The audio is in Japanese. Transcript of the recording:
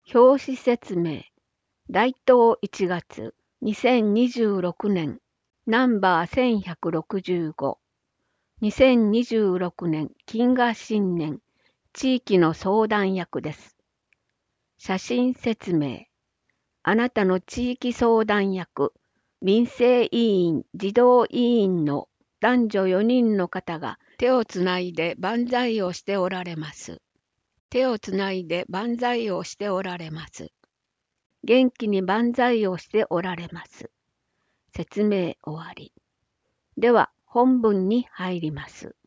表紙説明。大東1月2026年ナンバー1165。2026年金河新年地域の相談役です。写真説明。あなたの地域相談役、民生委員、児童委員の男女4人の方が手をつないで万歳をしておられます。手をつないで万歳をしておられます。元気に万歳をしておられます。説明終わり。では本文に入ります。